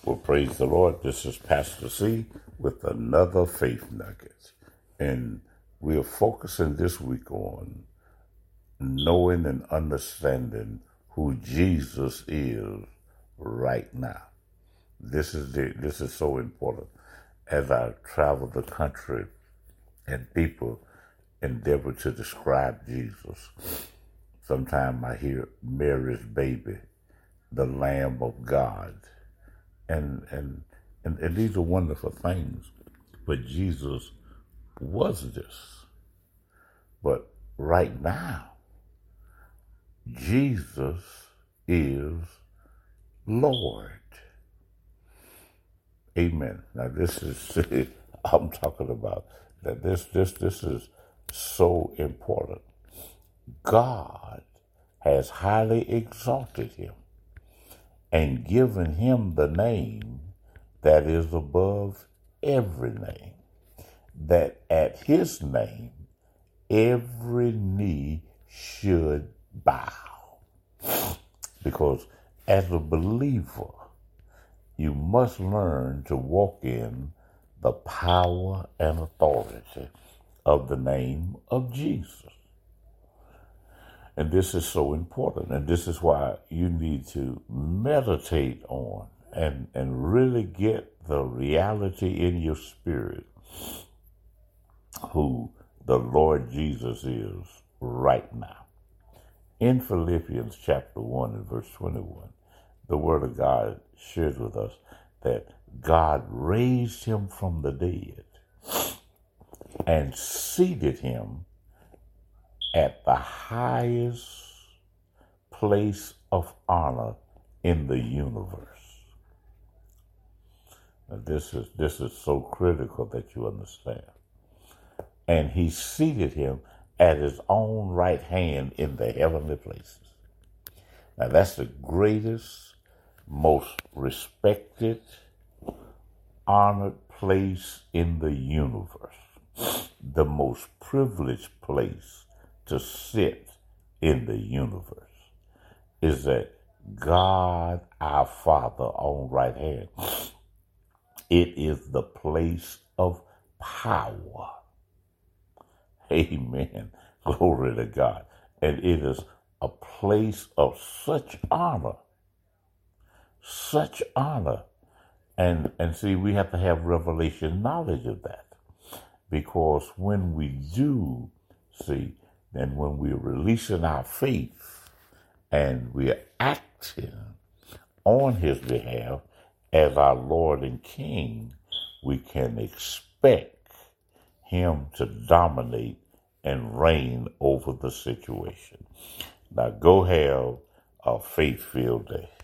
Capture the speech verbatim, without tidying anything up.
Well, praise the Lord. This is Pastor C with another Faith Nugget. And we are focusing this week on knowing and understanding who Jesus is right now. This is the, this is so important. As I travel the country and people endeavor to describe Jesus, sometimes I hear Mary's baby, the Lamb of God. And, and and and these are wonderful things. But Jesus was this. But right now, Jesus is Lord. Amen. Now this is I'm talking about that this this this is so important. God has highly exalted him and given him the name that is above every name, that at his name every knee should bow. Because as a believer, you must learn to walk in the power and authority of the name of Jesus. And this is so important, and this is why you need to meditate on and, and really get the reality in your spirit who the Lord Jesus is right now. In Philippians chapter one and verse twenty-one, the Word of God shares with us that God raised him from the dead and seated him at the highest place of honor in the universe. Now this is this is so critical that you understand. And he seated him at his own right hand in the heavenly places. Now that's the greatest, most respected, honored place in the universe. The most privileged place to sit in the universe is that God, our Father, on right hand. It is the place of power. Amen. Glory to God. And it is a place of such honor. Such honor. And, and see, we have to have revelation knowledge of that. Because when we do, see, and when we're releasing our faith and we're acting on his behalf as our Lord and King, we can expect him to dominate and reign over the situation. Now go have a faith-filled day.